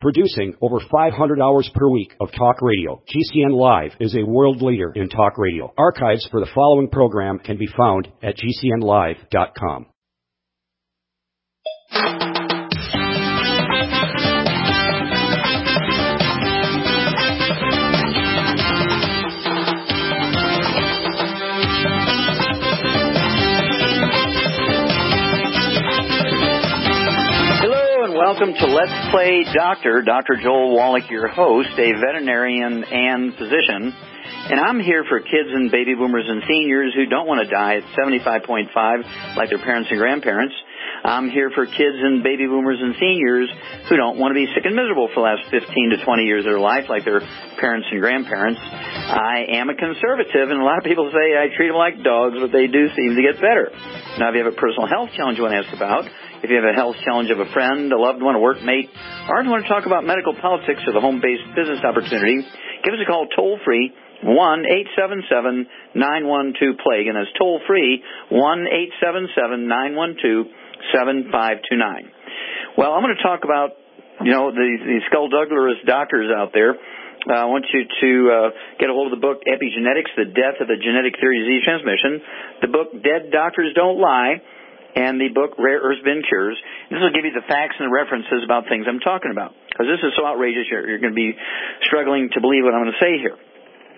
Producing over 500 hours per week of talk radio, GCN Live is a world leader in talk radio. Archives for the following program can be found at GCNlive.com. Welcome to Let's Play Doctor. Dr. Joel Wallach, your host, a veterinarian and physician. And I'm here for kids and baby boomers and seniors who don't want to die at 75.5 like their parents and grandparents. I'm here for kids and baby boomers and seniors who don't want to be sick and miserable for the last 15 to 20 years of their life like their parents and grandparents. I am a conservative, and a lot of people say I treat them like dogs, but they do seem to get better. Now, if you have a personal health challenge you want to ask about, if you have a health challenge of a friend, a loved one, a workmate, or you want to talk about medical politics or the home-based business opportunity, give us a call toll-free, 1-877-912-PLAGUE, and that's toll-free, 1-877-912-7529. Well, I'm going to talk about, the skullduggerous doctors out there. I want you to get a hold of the book Epigenetics, The Death of the Genetic Theory of Disease Transmission, the book Dead Doctors Don't Lie, and the book Rare Earths Bin Cures. This will give you the facts and the references about things I'm talking about, because this is so outrageous you're going to be struggling to believe what I'm going to say here.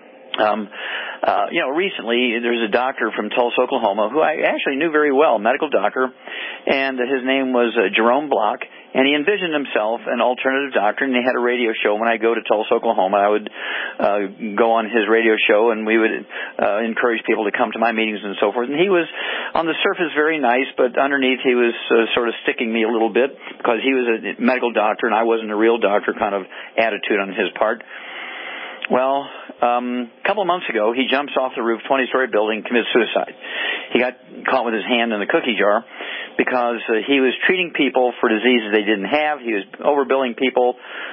Recently there's a doctor from Tulsa, Oklahoma, who I actually knew very well, a medical doctor, and his name was Jerome Block, and he envisioned himself an alternative doctor, and he had a radio show. When I go to Tulsa, Oklahoma, I would go on his radio show, and we would encourage people to come to my meetings and so forth. And he was, on the surface, very nice, but underneath he was sort of sticking me a little bit, because he was a medical doctor and I wasn't a real doctor kind of attitude on his part. Well, a couple of months ago, he jumps off the roof, 20-story building, commits suicide. He got caught with his hand in the cookie jar because he was treating people for diseases they didn't have. He was overbilling people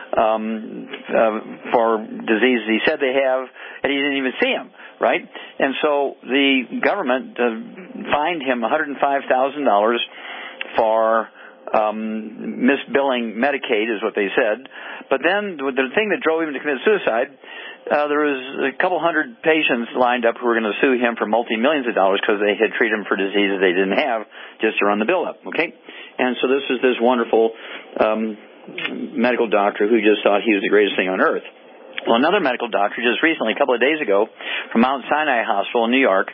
for diseases he said they have, and he didn't even see them, right? And so the government fined him $105,000 for misbilling Medicaid, is what they said. But then the thing that drove him to commit suicide, there was a couple hundred patients lined up who were going to sue him for multi-millions of dollars because they had treated him for diseases they didn't have just to run the bill up, okay? And so this was this wonderful medical doctor who just thought he was the greatest thing on earth. Well, another medical doctor just recently, a couple of days ago, from Mount Sinai Hospital in New York,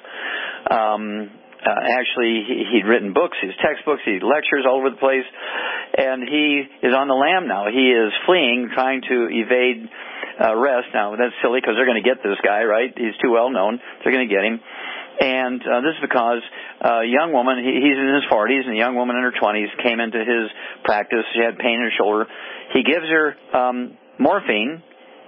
actually, he'd written books, his textbooks, he lectures all over the place, and he is on the lam now. He is fleeing, trying to evade arrest. Now, that's silly because they're going to get this guy, right? He's too well known. They're going to get him. And this is because a young woman, he's in his 40s, and a young woman in her 20s came into his practice. She had pain in her shoulder. He gives her morphine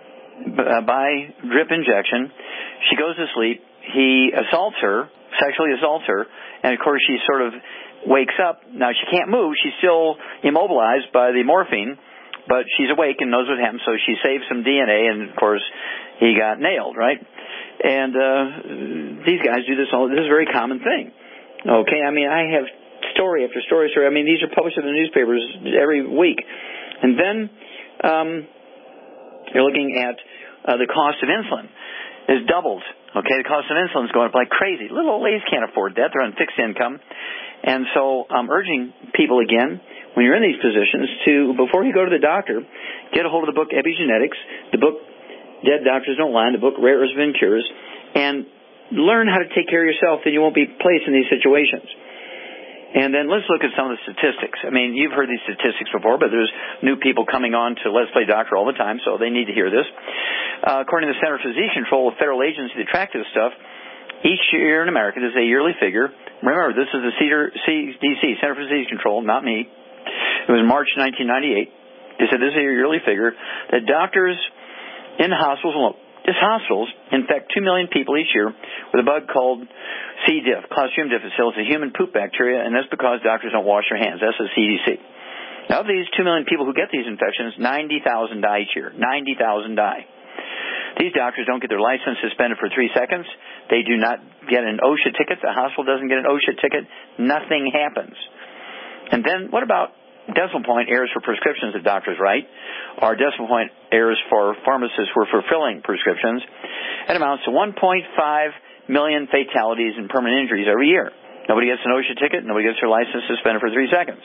by drip injection. She goes to sleep. He assaults her, sexually assaults her, and of course she sort of wakes up. Now she can't move. She's still immobilized by the morphine, but she's awake and knows what happened, so she saves some DNA, and of course he got nailed, right? And these guys do this all. This is a very common thing. Okay, I mean, I have story after story. I mean, these are published in the newspapers every week. And then you're looking at the cost of insulin is doubled. Okay, the cost of insulin is going up like crazy. Little old ladies can't afford that. They're on fixed income. And so I'm urging people again, when you're in these positions, to, before you go to the doctor, get a hold of the book Epigenetics, the book Dead Doctors Don't Lie, the book Rare Earths Bin Cures, and learn how to take care of yourself, then you won't be placed in these situations. And then let's look at some of the statistics. I mean, you've heard these statistics before, but there's new people coming on to Let's Play Doctor all the time, so they need to hear this. According to the Center for Disease Control, a federal agency that tracks this stuff, each year in America, there's a yearly figure. Remember, this is the CDC, Center for Disease Control, not me. It was March 1998. They said this is a yearly figure that doctors in hospitals, just hospitals, infect 2 million people each year with a bug called C. diff, Clostridium difficile. It's a human poop bacteria, and that's because doctors don't wash their hands. That's the CDC. Now, of these 2 million people who get these infections, 90,000 die each year. 90,000 die. These doctors don't get their license suspended for 3 seconds. They do not get an OSHA ticket. The hospital doesn't get an OSHA ticket. Nothing happens. And then what about decimal point errors for prescriptions that doctors write? are decimal point errors for pharmacists who are fulfilling prescriptions. It amounts to 1.5 million fatalities and permanent injuries every year. Nobody gets an OSHA ticket. Nobody gets their license suspended for 3 seconds.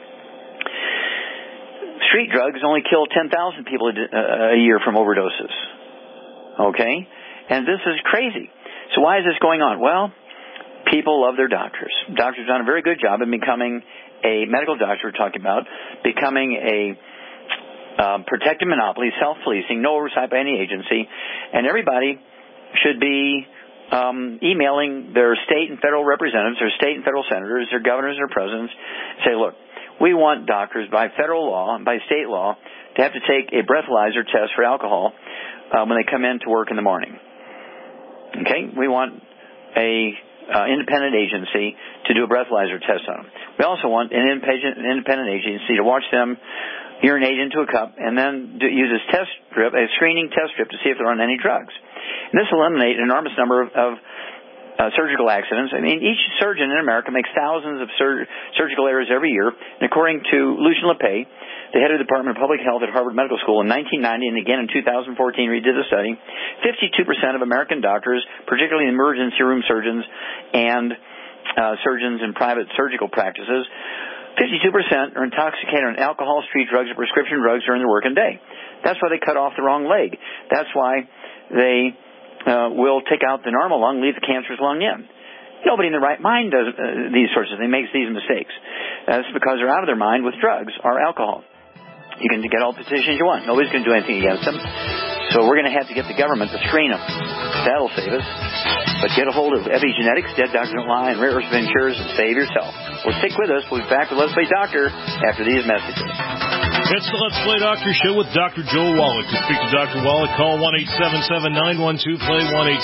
Street drugs only kill 10,000 people a year from overdoses. Okay? And this is crazy. So why is this going on? Well, people love their doctors. Doctors have done a very good job in becoming a medical doctor, we're talking about, becoming a protected monopoly, self-policing, no oversight by any agency, and everybody should be emailing their state and federal representatives, their state and federal senators, their governors, their presidents, say, look, we want doctors by federal law and by state law to have to take a breathalyzer test for alcohol when they come in to work in the morning. Okay? We want a independent agency to do a breathalyzer test on them. We also want an independent agency to watch them urinate into a cup and then use a screening test strip to see if they're on any drugs. And this will eliminate an enormous number of surgical accidents. I mean, each surgeon in America makes thousands of surgical errors every year. And according to Lucian LePay, the head of the Department of Public Health at Harvard Medical School in 1990 and again in 2014, redid the study, 52% of American doctors, particularly emergency room surgeons and surgeons in private surgical practices, 52% are intoxicated on alcohol, street drugs, or prescription drugs during their working day. That's why they cut off the wrong leg. That's why they will take out the normal lung, leave the cancerous lung in. Nobody in their right mind does these sorts of things, makes these mistakes. That's because they're out of their mind with drugs or alcohol. You can get all the petitions you want. Nobody's going to do anything against them. So we're going to have to get the government to screen them. That'll save us. But get a hold of epigenetics, Dead Doctors Don't Lie, and Rare Earth Ventures and save yourself. Well, stick with us. We'll be back with Let's Play Doctor after these messages. It's the Let's Play Doctor Show with Dr. Joel Wallach. To speak to Dr. Wallach, call 1-877-912-PLAY,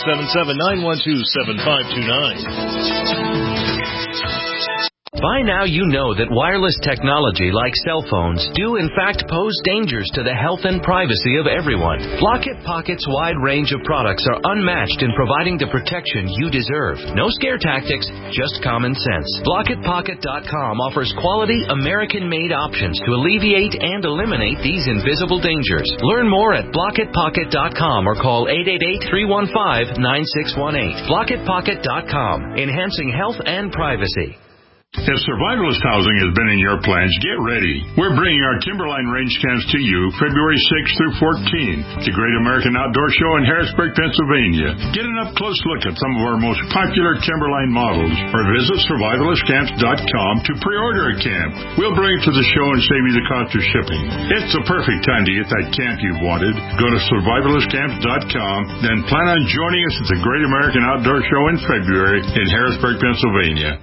1-877-912-7529. By now you know that wireless technology like cell phones do in fact pose dangers to the health and privacy of everyone. Blockit Pocket's wide range of products are unmatched in providing the protection you deserve. No scare tactics, just common sense. BlockitPocket.com offers quality American-made options to alleviate and eliminate these invisible dangers. Learn more at BlockitPocket.com or call 888-315-9618. BlockitPocket.com, enhancing health and privacy. If survivalist housing has been in your plans, get ready. We're bringing our Timberline range camps to you February 6th through 14th. The Great American Outdoor Show in Harrisburg, Pennsylvania. Get an up-close look at some of our most popular Timberline models or visit survivalistcamps.com to pre-order a camp. We'll bring it to the show and save you the cost of shipping. It's the perfect time to get that camp you've wanted. Go to survivalistcamps.com, then plan on joining us at the Great American Outdoor Show in February in Harrisburg, Pennsylvania.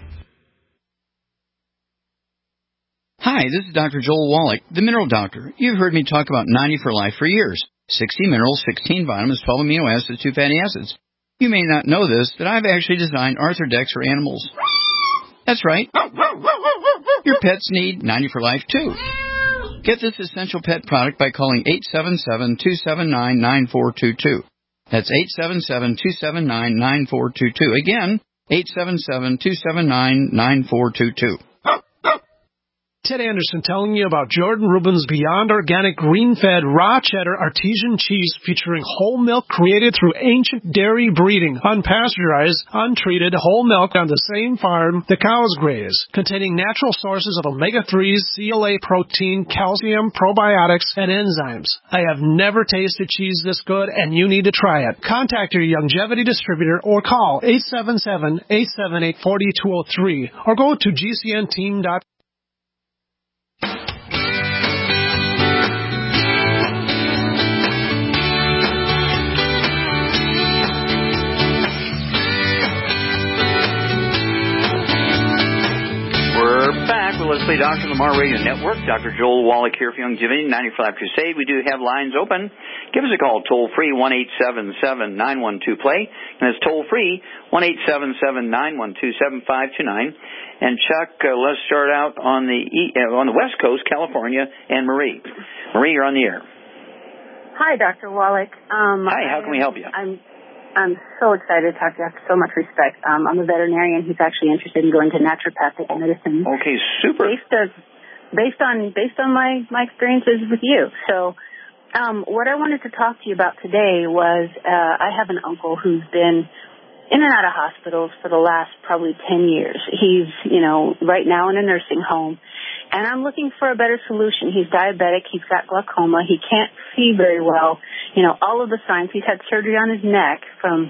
Hi, this is Dr. Joel Wallach, the Mineral Doctor. You've heard me talk about 90 for Life for years. 60 minerals, 16 vitamins, 12 amino acids, 2 fatty acids. You may not know this, but I've actually designed Arthrodex for animals. That's right. Your pets need 90 for Life, too. Get this essential pet product by calling 877-279-9422. That's 877-279-9422. Again, 877-279-9422. Ted Anderson telling you about Jordan Rubin's Beyond Organic Green-Fed Raw Cheddar Artesian Cheese featuring whole milk created through ancient dairy breeding, unpasteurized, untreated whole milk on the same farm the cows graze, containing natural sources of omega-3s, CLA protein, calcium, probiotics, and enzymes. I have never tasted cheese this good, and you need to try it. Contact your Longevity distributor or call 877-878-4203 or go to gcnteam.com. Let's Play Doctor, Lamar Radio Network. Dr. Joel Wallach here for Longevity 90 for Life Crusade. We do have lines open. Give us a call, toll-free, 1-877-912-PLAY. And it's toll-free, 1-877-912-7529. And Chuck, let's start out on the West Coast, California, and Marie. Marie, you're on the air. Hi, Dr. Wallach. Hi, how can we help you? I'm so excited to talk to you. I have so much respect. I'm a veterinarian who's actually interested in going to naturopathic medicine. Okay, super. Based on my experiences with you. So What I wanted to talk to you about today was I have an uncle who's been in and out of hospitals for the last probably 10 years. He's, right now in a nursing home, and I'm looking for a better solution. He's diabetic. He's got glaucoma. He can't see very well. All of the signs. He's had surgery on his neck from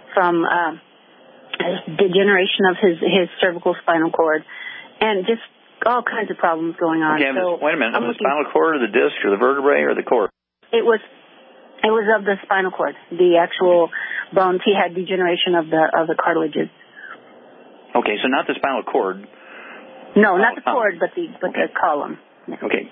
degeneration of his cervical spinal cord, and just all kinds of problems going on. Okay, so, wait a minute. The spinal cord or the disc or the vertebrae or the cord? It was of the spinal cord, the actual bones. He had degeneration of the cartilages. Okay, so not the spinal cord. No, not the cord, but the column. Yeah. Okay.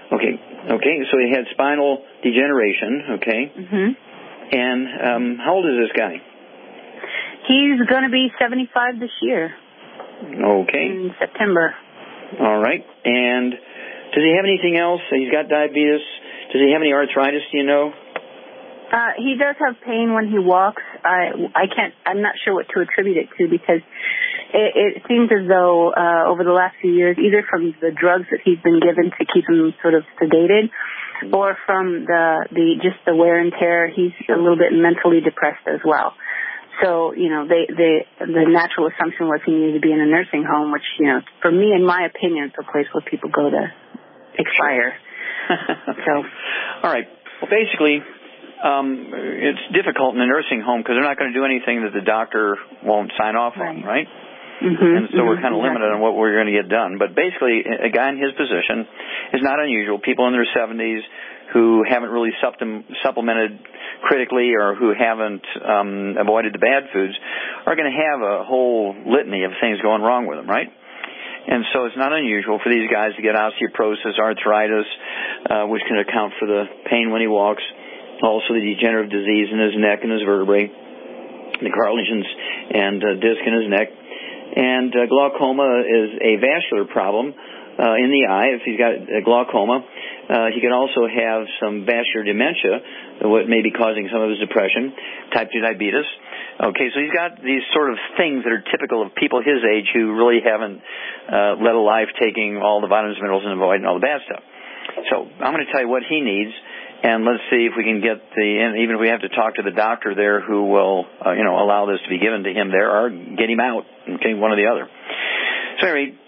So he had spinal degeneration. Okay. Mhm. And how old is this guy? He's going to be 75 this year. Okay. In September. All right. And does he have anything else? He's got diabetes. Does he have any arthritis? Do you know? He does have pain when he walks. I'm not sure what to attribute it to, because it seems as though over the last few years, either from the drugs that he's been given to keep him sort of sedated, or from the wear and tear, he's a little bit mentally depressed as well. So, the natural assumption was he needed to be in a nursing home, which, for me, in my opinion, it's a place where people go to expire. So, all right. Well, basically, it's difficult in a nursing home because they're not going to do anything that the doctor won't sign off on, right? Mm-hmm, and so we're kind of limited on what we're going to get done. But basically, a guy in his position is not unusual. People in their 70s who haven't really supplemented critically or who haven't avoided the bad foods are going to have a whole litany of things going wrong with them, right? And so it's not unusual for these guys to get osteoporosis, arthritis, which can account for the pain when he walks, also the degenerative disease in his neck and his vertebrae, the cartilages and disc in his neck. And glaucoma is a vascular problem in the eye. If he's got glaucoma, he can also have some vascular dementia, what may be causing some of his depression, type 2 diabetes. Okay, so he's got these sort of things that are typical of people his age who really haven't led a life taking all the vitamins, minerals, and avoiding all the bad stuff. So I'm going to tell you what he needs, and let's see if we can get even if we have to talk to the doctor there who will, allow this to be given to him there or get him out, okay, one or the other. So anyway,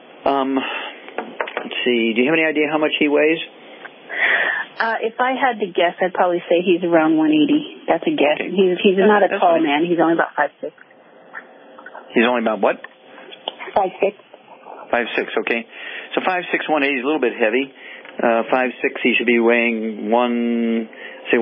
let's see, do you have any idea how much he weighs? If I had to guess, I'd probably say he's around 180. That's a guess. Okay. He's not a tall man. He's only about 5'6". He's only about what? 5'6". 5'6", okay. So 5'6", 180 is a little bit heavy. 5'6", he should be weighing 150.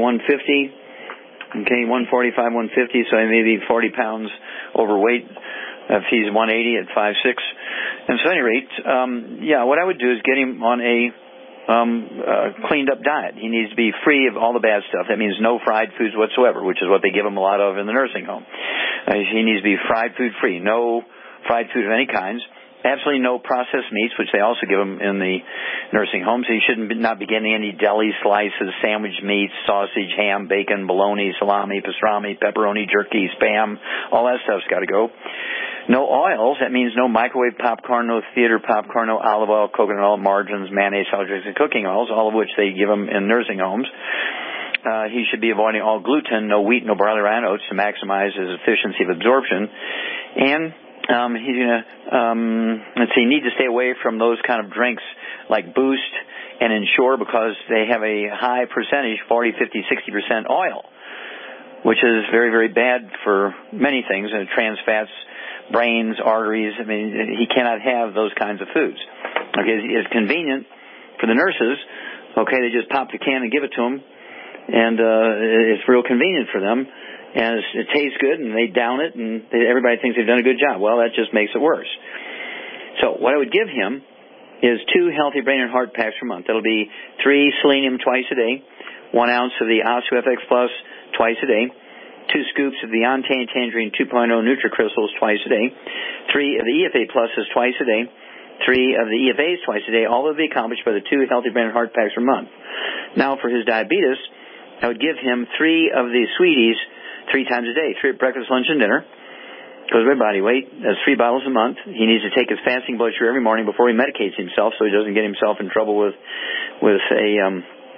Okay, 145, 150, so he may be 40 pounds overweight if he's 180 at 5'6". And so at any rate, what I would do is get him on a cleaned up diet. He needs to be free of all the bad stuff. That means no fried foods whatsoever, which is what they give him a lot of in the nursing home. He needs to be fried food free. No fried food of any kinds. Absolutely no processed meats, which they also give him in the nursing home. So he not be getting any deli slices, sandwich meats, sausage, ham, bacon, bologna, salami, pastrami, pepperoni, jerky, Spam. All that stuff's got to go. No oils. That means no microwave popcorn, no theater popcorn, no olive oil, coconut oil, margarines, mayonnaise, salad dressings, and cooking oils, all of which they give him in nursing homes. He should be avoiding all gluten, no wheat, no barley or oats to maximize his efficiency of absorption. And he's going to, need to stay away from those kind of drinks like Boost and Ensure because they have a high percentage, 40, 50, 60% oil, which is very, very bad for many things, trans fats, brains, arteries. I mean, he cannot have those kinds of foods. Okay, it's convenient for the nurses. Okay, they just pop the can and give it to them, and it's real convenient for them. And it tastes good, and they down it, and everybody thinks they've done a good job. Well, that just makes it worse. So what I would give him is 2 healthy brain and heart packs per month. That'll be 3 selenium twice a day, 1 ounce of the OsteoFX Plus twice a day, 2 scoops of the Ontane Tangerine 2.0 NutriCrystals twice a day, 3 of the EFA Pluses twice a day, 3 of the EFAs twice a day, all will be accomplished by the 2 healthy brain and heart packs per month. Now, for his diabetes, I would give him 3 of the Sweeties 3 times a day, 3 at breakfast, lunch, and dinner. Goes by body weight. That's 3 bottles a month. He needs to take his fasting blood sugar every morning before he medicates himself so he doesn't get himself in trouble with a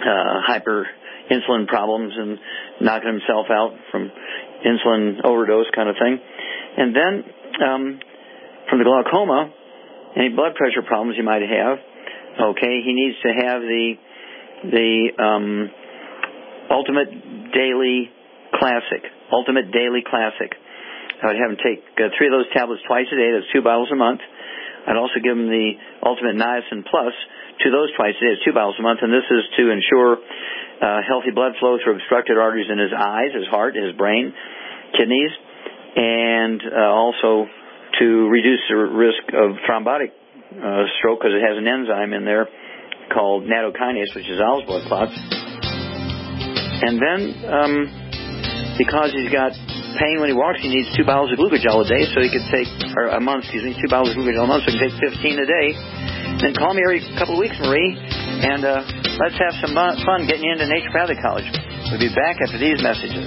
hyperinsulin problems and knocking himself out from insulin overdose kind of thing. And then from the glaucoma, any blood pressure problems you might have, okay, he needs to have the Ultimate Daily Classic. Ultimate Daily Classic. I would have him take 3 of those tablets twice a day. That's 2 bottles a month. I'd also give him the Ultimate Niacin Plus, 2 of those twice a day. That's 2 bottles a month. And this is to ensure healthy blood flow through obstructed arteries in his eyes, his heart, his brain, kidneys, and also to reduce the risk of thrombotic stroke because it has an enzyme in there called nattokinase, which is Owl's blood clots. And then because he's got pain when he walks, he needs 2 bottles of glucogel a day, so he could take, or a month, 2 bottles of glucogel a month, so he can take 15 a day. Then call me every couple of weeks, Marie, and let's have some fun getting you into naturopathic college. We'll be back after these messages.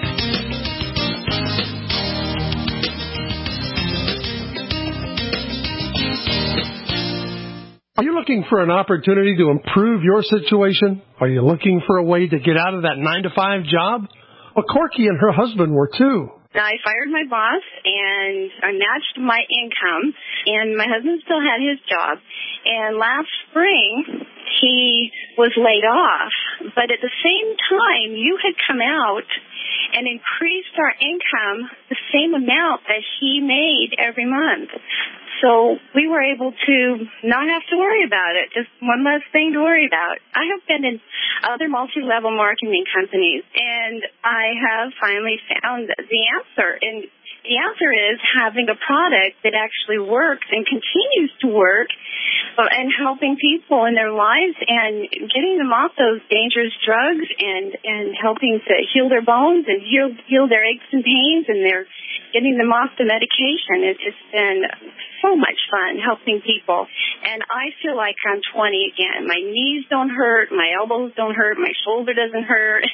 Are you looking for an opportunity to improve your situation? Are you looking for a way to get out of that 9-to-5 job? Well, Corky and her husband were too. I fired my boss, and I matched my income, and my husband still had his job. And last spring, he was laid off. But at the same time, you had come out and increased our income the same amount that he made every month. So we were able to not have to worry about it, just one less thing to worry about. I have been in other multi-level marketing companies, and I have finally found the answer. And the answer is having a product that actually works and continues to work and helping people in their lives and getting them off those dangerous drugs and helping to heal their bones and heal their aches and pains, and they're getting them off the medication. It's just been so much fun helping people. And I feel like I'm 20 again. My knees don't hurt. My elbows don't hurt. My shoulder doesn't hurt.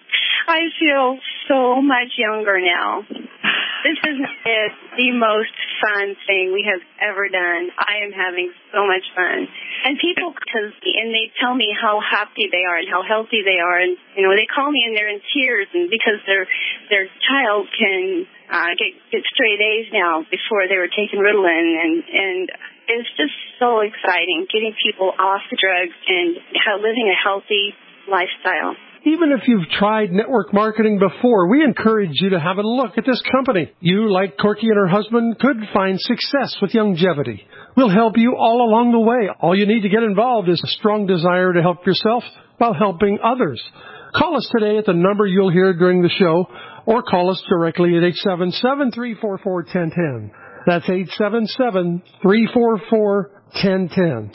I feel so much younger now. This is the most fun thing we have ever done. I am having so much fun. And people, and they tell me how happy they are and how healthy they are. And, you know, they call me and they're in tears, and because their child can get straight A's now before they were taking Ritalin. And it's just so exciting getting people off the drugs and living a healthy lifestyle. Even if you've tried network marketing before, we encourage you to have a look at this company. You, like Corky and her husband, could find success with longevity. We'll help you all along the way. All you need to get involved is a strong desire to help yourself while helping others. Call us today at the number you'll hear during the show, or call us directly at 877-344-1010. That's 877-344-1010.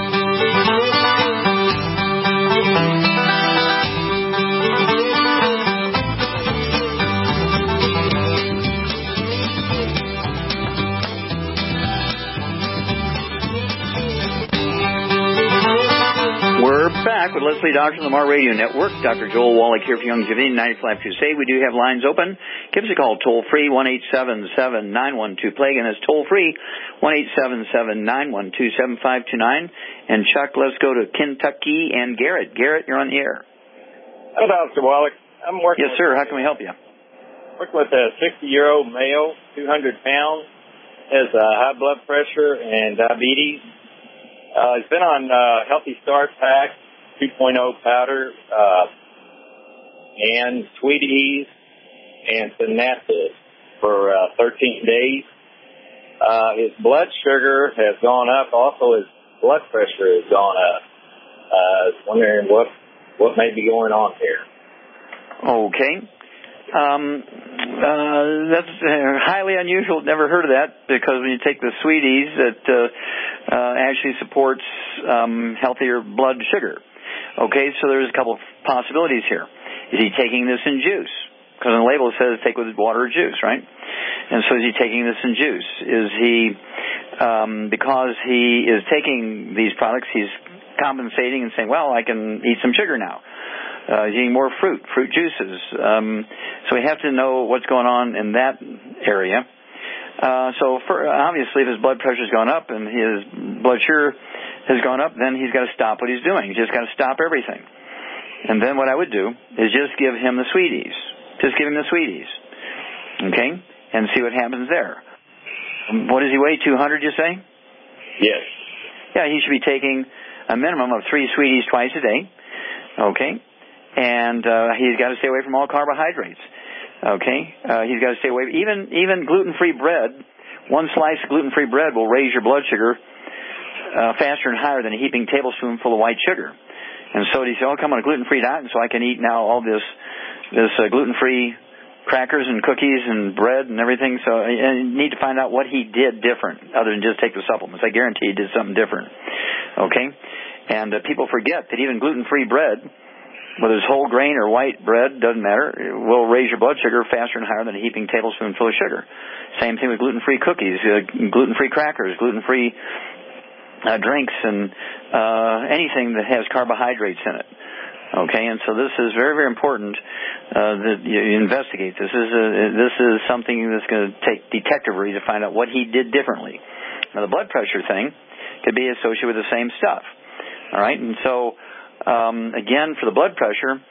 Back with Leslie Doctor on the Mar Radio Network. Dr. Joel Wallach here for Youngevity 95 Crusade. We do have lines open. Give us a call toll-free, 1-877-912-PLAGUE. And it's toll-free, 1-877-912-7529. And Chuck, let's go to Kentucky and Garrett. Garrett, you're on the air. Hello, Dr. Wallach. I'm working. Yes, sir. How can we help you? Working with a 60-year-old male, 200 pounds, has high blood pressure and diabetes. He's been on Healthy Start Pack, 2.0 powder, and Sweeties, and Synaptis for 13 days. His blood sugar has gone up. Also, his blood pressure has gone up. I was wondering what may be going on here. Okay. That's highly unusual. Never heard of that, because when you take the Sweeties, it actually supports healthier blood sugar. Okay, so there's a couple of possibilities here. Is he taking this in juice? Because on the label it says take with water or juice, right? And so is he taking this in juice? Is he, because he is taking these products, he's compensating and saying, well, I can eat some sugar now. He's eating more fruit juices. So we have to know what's going on in that area. Obviously, if his blood pressure's gone up and his blood sugar has gone up, then he's got to stop what he's doing. He's just got to stop everything. And then what I would do is just give him the Sweeties. Just give him the Sweeties. Okay? And see what happens there. What does he weigh, 200, you say? Yes. Yeah, he should be taking a minimum of 3 Sweeties twice a day. Okay? And he's got to stay away from all carbohydrates. Okay? He's got to stay away. Even gluten-free bread, one slice of gluten-free bread will raise your blood sugar faster and higher than a heaping tablespoonful of white sugar. And so he said, come on a gluten-free diet, and so I can eat now all this gluten-free crackers and cookies and bread and everything. So I need to find out what he did different other than just take the supplements. I guarantee he did something different. Okay? And people forget that even gluten-free bread, whether it's whole grain or white bread, doesn't matter, it will raise your blood sugar faster and higher than a heaping tablespoonful of sugar. Same thing with gluten-free cookies, gluten-free crackers, gluten-free drinks, and anything that has carbohydrates in it. Okay, and so this is very, very important that you investigate. This is something that's going to take detectivery to find out what he did differently. Now, the blood pressure thing could be associated with the same stuff. All right, and so again, for the blood pressure,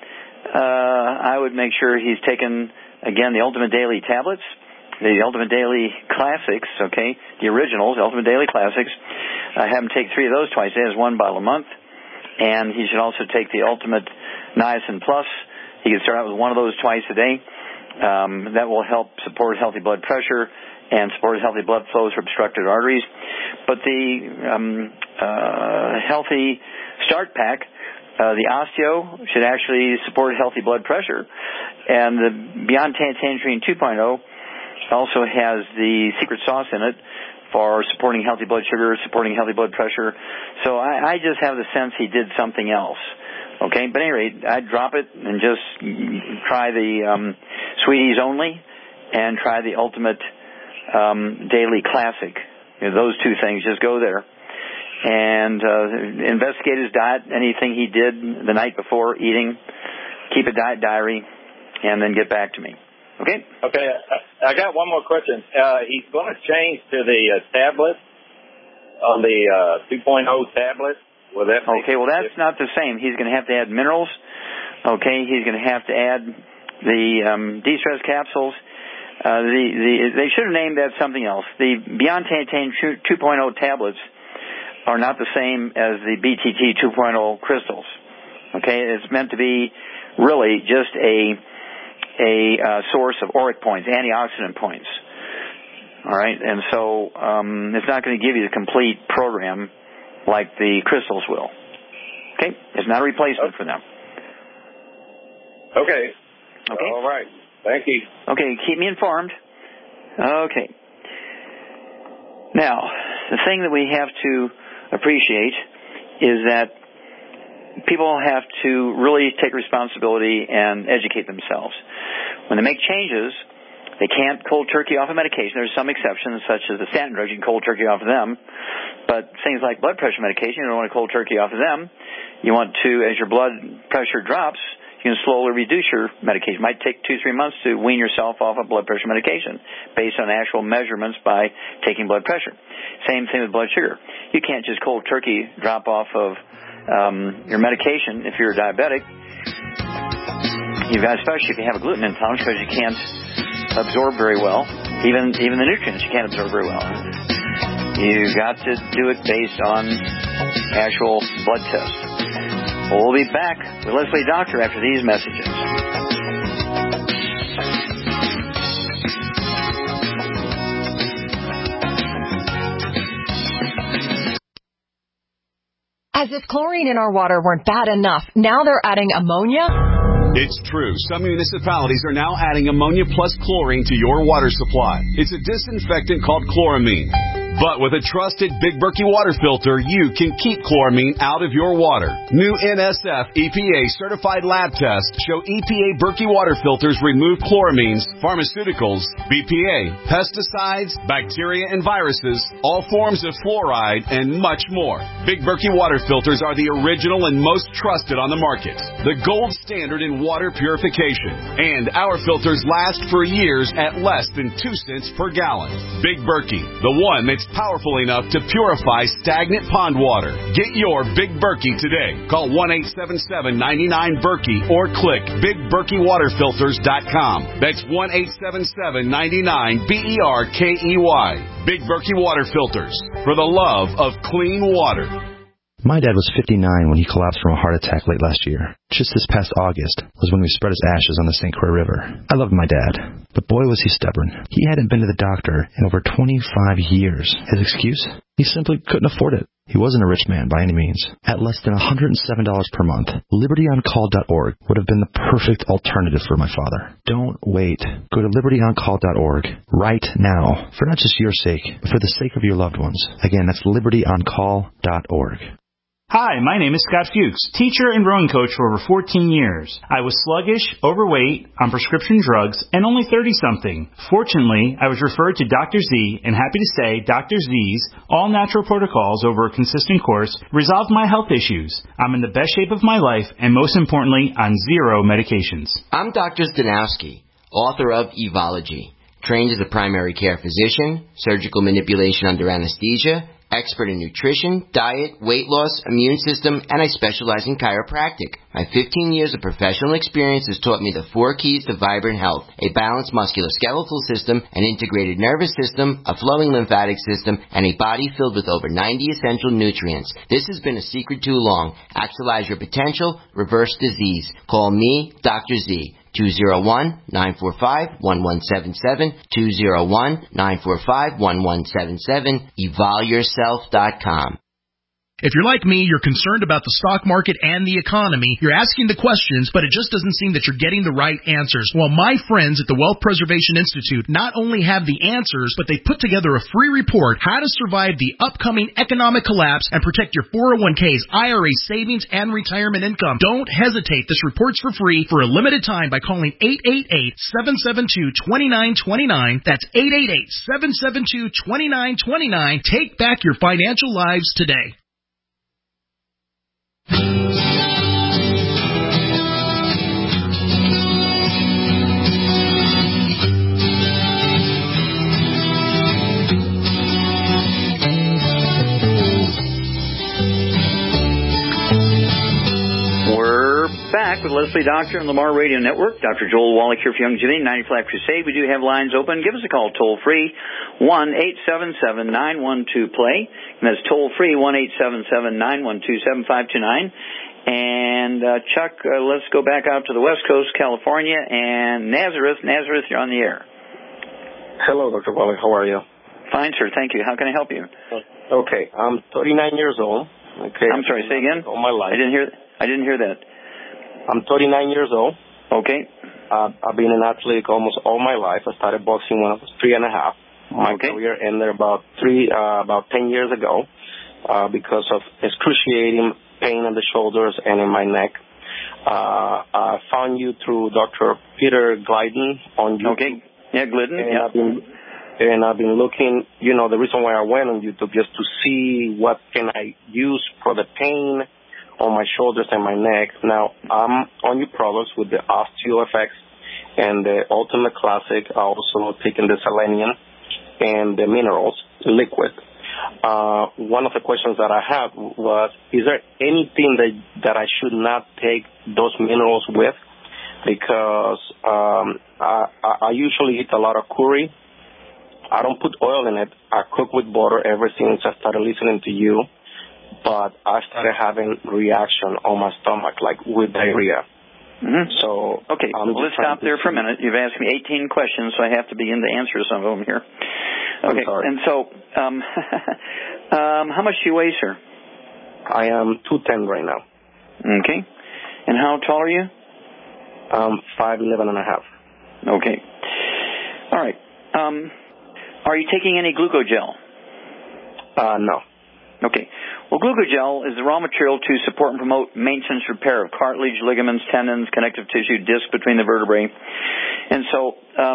I would make sure he's taken, again, the Ultimate Daily tablets, the Ultimate Daily Classics, okay, the originals, the Ultimate Daily Classics. I have him take 3 of those twice a day. That's 1 bottle a month. And he should also take the Ultimate Niacin Plus. He can start out with 1 of those twice a day. That will help support healthy blood pressure and support healthy blood flows for obstructed arteries. But the Healthy Start Pack, the Osteo, should actually support healthy blood pressure. And the Beyond Tangerine 2.0 also has the secret sauce in it for supporting healthy blood sugar, supporting healthy blood pressure. So I just have the sense he did something else. Okay, but at any rate, I'd drop it and just try the Sweeties only and try the Ultimate Daily Classic. Those 2 things, just go there. And investigate his diet, anything he did the night before eating, keep a diet diary, and then get back to me. Okay? Okay, I got one more question. He's going to change to the tablet, on the 2.0 tablet. Will that okay, well, that's not the same. He's going to have to add minerals. Okay, he's going to have to add the de-stress capsules. They should have named that something else. The Beyond Tangerine 2.0 tablets are not the same as the BTT 2.0 crystals. Okay, it's meant to be really just a source of auric points, antioxidant points. All right, and so it's not going to give you the complete program like the crystals will. Okay, it's not a replacement for them. Okay. All right. Thank you. Okay, keep me informed. Okay. Now, the thing that we have to appreciate is that people have to really take responsibility and educate themselves. When they make changes, they can't cold turkey off a medication. There's some exceptions, such as the statin drugs. You can cold turkey off of them. But things like blood pressure medication, you don't want to cold turkey off of them. You want to, as your blood pressure drops, you can slowly reduce your medication. It might take 2-3 months to wean yourself off of blood pressure medication based on actual measurements by taking blood pressure. Same thing with blood sugar. You can't just cold turkey drop off of your medication if you're diabetic. You've got, especially if you have a gluten intolerance, because you can't absorb very well. Even the nutrients you can't absorb very well. You've got to do it based on actual blood tests. We'll be back with Leslie Doctor after these messages. As if chlorine in our water weren't bad enough, now they're adding ammonia? It's true. Some municipalities are now adding ammonia plus chlorine to your water supply. It's a disinfectant called chloramine. But with a trusted Big Berkey water filter, you can keep chloramine out of your water. New NSF EPA certified lab tests show EPA Berkey water filters remove chloramines, pharmaceuticals, BPA, pesticides, bacteria and viruses, all forms of fluoride, and much more. Big Berkey water filters are the original and most trusted on the market. The gold standard in water purification. And our filters last for years at less than 2 cents per gallon. Big Berkey, the one that's powerful enough to purify stagnant pond water. Get your Big Berkey today. Call 1-877-99-BERKEY or click BigBerkeyWaterFilters.com. That's 1-877-99-BERKEY. Big Berkey Water Filters, for the love of clean water. My dad was 59 when he collapsed from a heart attack late last year. Just this past August was when we spread his ashes on the St. Croix River. I loved my dad, but boy was he stubborn. He hadn't been to the doctor in over 25 years. His excuse? He simply couldn't afford it. He wasn't a rich man by any means. At less than $107 per month, LibertyOnCall.org would have been the perfect alternative for my father. Don't wait. Go to LibertyOnCall.org right now, for not just your sake, but for the sake of your loved ones. Again, that's LibertyOnCall.org. Hi, my name is Scott Fuchs, teacher and rowing coach for over 14 years. I was sluggish, overweight, on prescription drugs, and only 30-something. Fortunately, I was referred to Dr. Z, and happy to say Dr. Z's all-natural protocols over a consistent course resolved my health issues. I'm in the best shape of my life, and most importantly, on 0 medications. I'm Dr. Zdanowski, author of Evology, trained as a primary care physician, surgical manipulation under anesthesia, expert in nutrition, diet, weight loss, immune system, and I specialize in chiropractic. My 15 years of professional experience has taught me the 4 keys to vibrant health: a balanced musculoskeletal system, an integrated nervous system, a flowing lymphatic system, and a body filled with over 90 essential nutrients. This has been a secret too long. Actualize your potential, reverse disease. Call me, Dr. Z. 201-945-1177, 201-945-1177, evolveyourself.com. If you're like me, you're concerned about the stock market and the economy. You're asking the questions, but it just doesn't seem that you're getting the right answers. Well, my friends at the Wealth Preservation Institute not only have the answers, but they put together a free report, How to Survive the Upcoming Economic Collapse and Protect Your 401ks, IRA savings, and retirement income. Don't hesitate. This report's for free for a limited time by calling 888-772-2929. That's 888-772-2929. Take back your financial lives today. We're back with Leslie Doctor and Lamar Radio Network. Dr. Joel Wallach here for Youngevity, 90 Flat Crusade. We do have lines open. Give us a call toll free, 1-877-912-PLAY. And that's toll free, 1-877-912-7529. And Chuck, let's go back out to the West Coast, California, and Nazareth. Nazareth, you're on the air. Hello, Dr. Wallach. How are you? Fine, sir. Thank you. How can I help you? Okay. I'm 39 years old. Okay. I'm sorry. Say again? All my life. I didn't hear that. I'm 39 years old. Okay. I've been an athlete almost all my life. I started boxing when I was 3.5. My career ended about 10 years ago because of excruciating pain in the shoulders and in my neck. I found you through Dr. Peter Glidden on YouTube. Okay. Yeah, Glidden. And I've been looking, the reason why I went on YouTube just to see what can I use for the pain on my shoulders and my neck. Now, I'm on your products with the OsteoFX and the Ultimate Classic. I also taken the selenium and the minerals liquid. One of the questions that I had was, is there anything that I should not take those minerals with? Because I usually eat a lot of curry. I don't put oil in it. I cook with butter ever since I started listening to you. But I started having reaction on my stomach, like with diarrhea. Mm-hmm. So okay, let's stop there for a minute. You've asked me 18 questions, so I have to begin to answer some of them here. Okay, and so how much do you weigh, sir? I am 210 right now. Okay. And how tall are you? 5'11.5". Okay. All right. Are you taking any glucogel? No. Okay. Well, glucogel is the raw material to support and promote maintenance repair of cartilage, ligaments, tendons, connective tissue, disc between the vertebrae. And so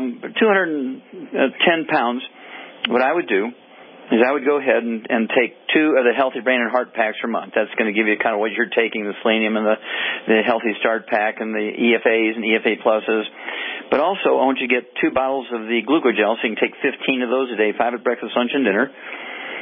210 pounds, what I would do is I would go ahead and take 2 of the Healthy Brain and Heart packs per month. That's going to give you kind of what you're taking, the selenium and the Healthy Start pack and the EFAs and EFA pluses. But also, I want you to get 2 bottles of the glucogel, so you can take 15 of those a day, 5 at breakfast, lunch, and dinner.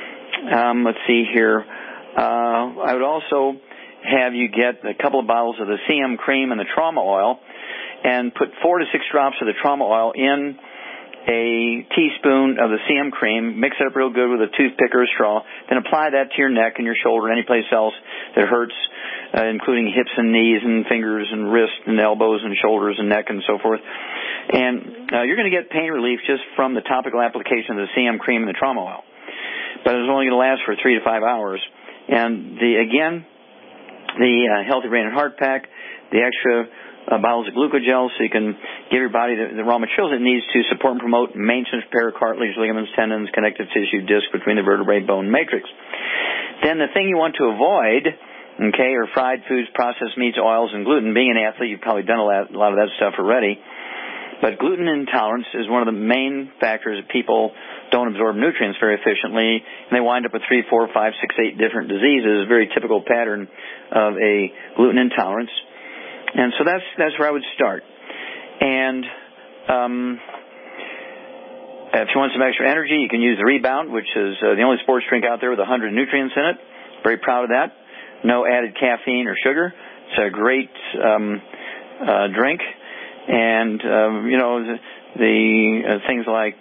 Let's see here. I would also have you get a couple of bottles of the CM cream and the trauma oil and put 4 to 6 drops of the trauma oil in a teaspoon of the CM cream, mix it up real good with a toothpick or a straw, then apply that to your neck and your shoulder and any place else that hurts, including hips and knees and fingers and wrists and elbows and shoulders and neck and so forth. And you're going to get pain relief just from the topical application of the CM cream and the trauma oil. But it's only going to last for 3 to 5 hours. And the Healthy Brain and Heart Pack, the extra bottles of glucogel, so you can give your body the raw materials it needs to support and promote maintenance, repair, cartilage, ligaments, tendons, connective tissue, disc between the vertebrae, bone matrix. Then the thing you want to avoid, okay, are fried foods, processed meats, oils, and gluten. Being an athlete, you've probably done a lot of that stuff already. But gluten intolerance is one of the main factors that people don't absorb nutrients very efficiently, and they wind up with 3, 4, 5, 6, 8 different diseases, a very typical pattern of a gluten intolerance. And so that's where I would start. And if you want some extra energy, you can use the Rebound, which is the only sports drink out there with 100 nutrients in it. Very proud of that. No added caffeine or sugar. It's a great drink. And, the things like,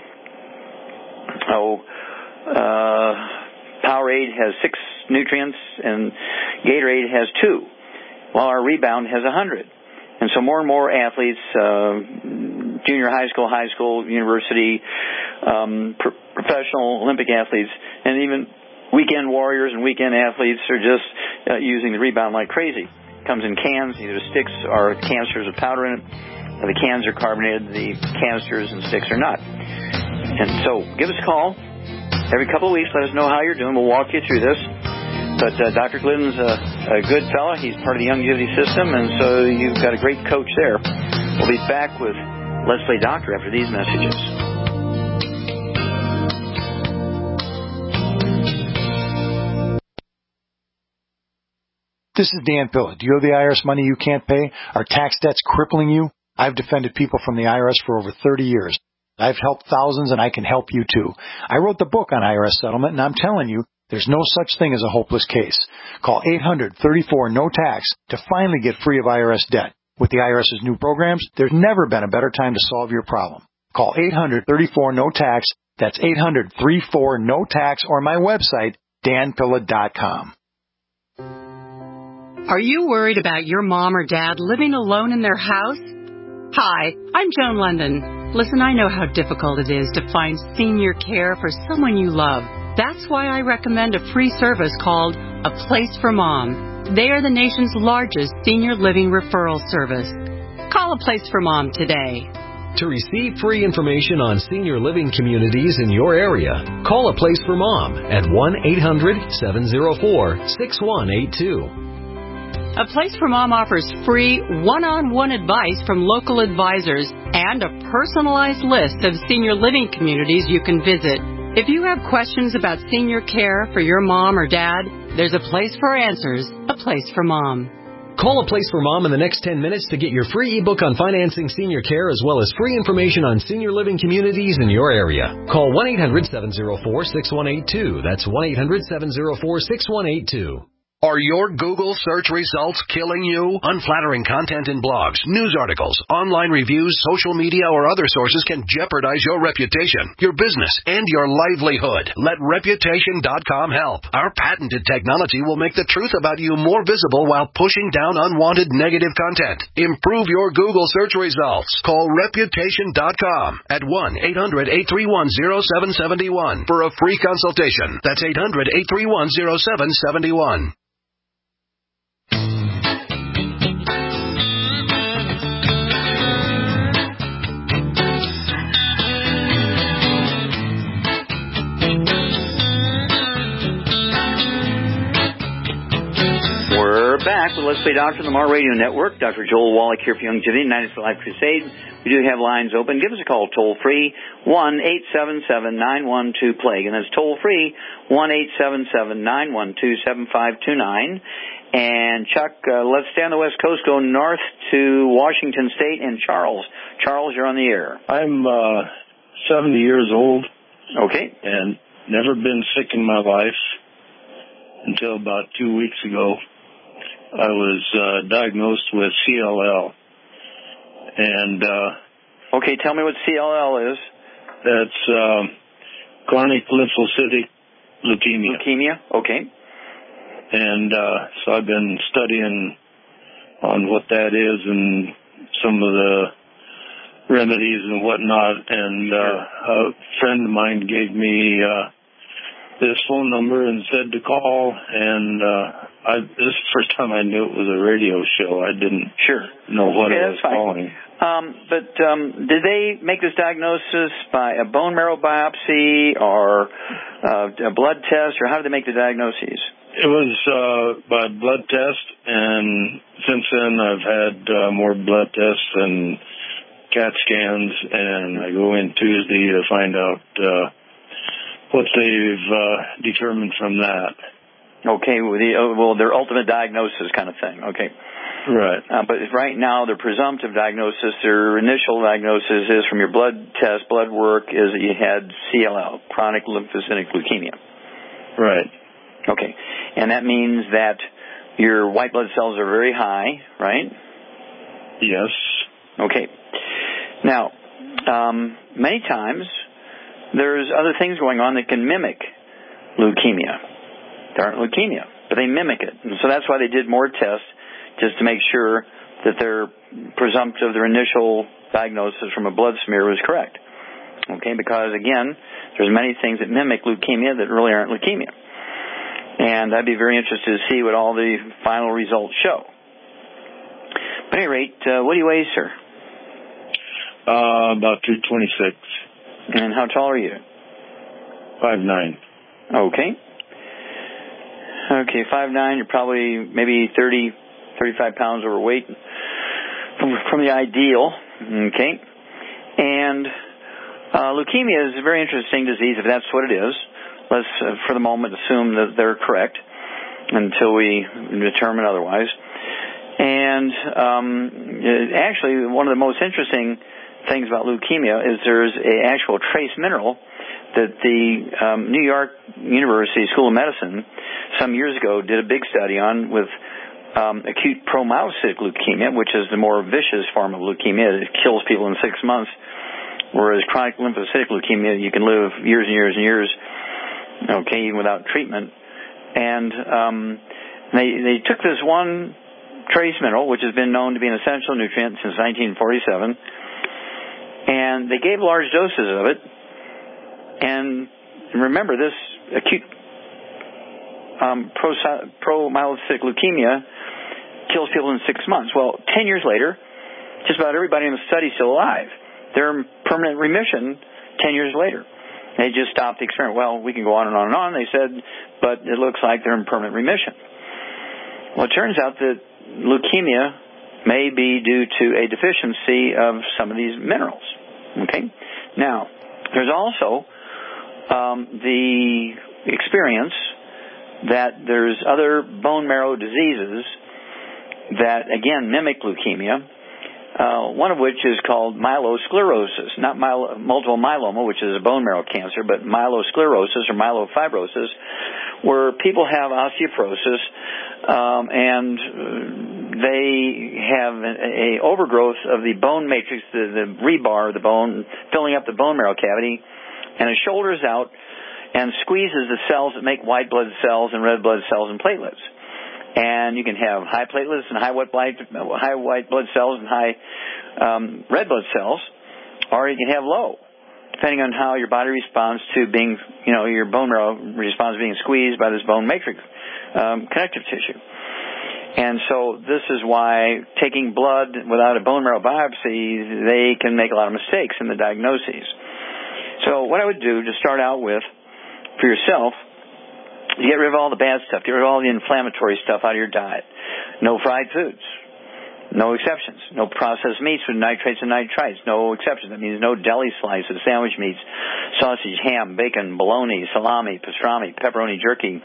Powerade has 6 nutrients and Gatorade has 2. While our Rebound has 100. And so more and more athletes, junior high school, university, professional Olympic athletes, and even weekend warriors and weekend athletes are just using the Rebound like crazy. It comes in cans, either sticks or canisters with powder in it. The cans are carbonated, the canisters and sticks are not. And so give us a call every couple of weeks. Let us know how you're doing. We'll walk you through this. But Dr. Glidden's a good fella. He's part of the Youngevity system, and so you've got a great coach there. We'll be back with Leslie Doctor after these messages. This is Dan Pilla. Do you owe the IRS money you can't pay? Are tax debts crippling you? I've defended people from the IRS for over 30 years. I've helped thousands, and I can help you too. I wrote the book on IRS settlement, and I'm telling you, there's no such thing as a hopeless case. Call 800-34-NO-TAX to finally get free of IRS debt. With the IRS's new programs, there's never been a better time to solve your problem. Call 800-34-NO-TAX. That's 800-34-NO-TAX, or my website, danpilla.com. Are you worried about your mom or dad living alone in their house? Hi, I'm Joan London. Listen, I know how difficult it is to find senior care for someone you love. That's why I recommend a free service called A Place for Mom. They are the nation's largest senior living referral service. Call A Place for Mom today. To receive free information on senior living communities in your area, call A Place for Mom at 1-800-704-6182. A Place for Mom offers free one-on-one advice from local advisors and a personalized list of senior living communities you can visit. If you have questions about senior care for your mom or dad, there's a place for answers, A Place for Mom. Call A Place for Mom in the next 10 minutes to get your free ebook on financing senior care as well as free information on senior living communities in your area. Call 1-800-704-6182. That's 1-800-704-6182. Are your Google search results killing you? Unflattering content in blogs, news articles, online reviews, social media, or other sources can jeopardize your reputation, your business, and your livelihood. Let Reputation.com help. Our patented technology will make the truth about you more visible while pushing down unwanted negative content. Improve your Google search results. Call Reputation.com at 1-800-831-0771 for a free consultation. That's 800-831-0771. We're back with Let's Play Doctor on the Mar Radio Network. Dr. Joel Wallach here for Youngevity, United for Life Crusade. We do have lines open. Give us a call toll-free, 1-877-912-PLAGUE. And that's toll-free, 1-877-912-7529. And Chuck, let's stay on the West Coast, go north to Washington State and Charles. Charles, you're on the air. I'm 70 years old. Okay. And never been sick in my life until about 2 weeks ago. I was diagnosed with CLL. And okay, tell me what CLL is. That's chronic lymphocytic leukemia. Leukemia, okay. And so I've been studying on what that is and some of the remedies and whatnot. And a friend of mine gave me this phone number and said to call. And this is the first time I knew it was a radio show. I didn't know what I was calling. But did they make this diagnosis by a bone marrow biopsy or a blood test, or how did they make the diagnoses? It was by blood test, and since then I've had more blood tests and CAT scans, and I go in Tuesday to find out what they've determined from that. Okay, well, their ultimate diagnosis kind of thing. Okay. Right. But right now, their presumptive diagnosis, their initial diagnosis is from your blood test, blood work, is that you had CLL, chronic lymphocytic leukemia. Right. Okay. And that means that your white blood cells are very high, right? Yes. Okay. Now, many times, there's other things going on that can mimic leukemia. They aren't leukemia, but they mimic it. And so that's why they did more tests, just to make sure that their presumptive, their initial diagnosis from a blood smear was correct. Okay, because again, there's many things that mimic leukemia that really aren't leukemia. And I'd be very interested to see what all the final results show. But at any rate, what do you weigh, sir? About 226. And how tall are you? 5'9". Okay. Okay, 5'9", you're probably maybe 35 pounds overweight from the ideal. Okay. And leukemia is a very interesting disease, if that's what it is. Let's, for the moment, assume that they're correct until we determine otherwise. And actually, one of the most interesting things about leukemia is there's an actual trace mineral that the New York University School of Medicine some years ago did a big study on with acute promyelocytic leukemia, which is the more vicious form of leukemia. It kills people in 6 months, whereas chronic lymphocytic leukemia, you can live years and years and years, okay, even without treatment. And they took this one trace mineral, which has been known to be an essential nutrient since 1947, and they gave large doses of it. And remember, this acute promyelocytic leukemia kills people in 6 months. Well, 10 years later, just about everybody in the study is still alive. They're in permanent remission 10 years later. They just stopped the experiment. Well, we can go on and on and on, they said, but it looks like they're in permanent remission. Well, it turns out that leukemia may be due to a deficiency of some of these minerals. Okay? Now, there's also the experience that there's other bone marrow diseases that, again, mimic leukemia, one of which is called myelosclerosis, not multiple myeloma, which is a bone marrow cancer, but myelosclerosis or myelofibrosis, where people have osteoporosis and they have a overgrowth of the bone matrix, the rebar of the bone, filling up the bone marrow cavity, and it shoulders out and squeezes the cells that make white blood cells and red blood cells and platelets. And you can have high platelets and high white blood cells and high red blood cells, or you can have low, depending on how your body responds to being, your bone marrow responds to being squeezed by this bone matrix connective tissue. And so this is why taking blood without a bone marrow biopsy, they can make a lot of mistakes in the diagnoses. So what I would do to start out with, for yourself, you get rid of all the bad stuff. Get rid of all the inflammatory stuff out of your diet. No fried foods. No exceptions. No processed meats with nitrates and nitrites. No exceptions. That means no deli slices, sandwich meats, sausage, ham, bacon, bologna, salami, pastrami, pepperoni, jerky.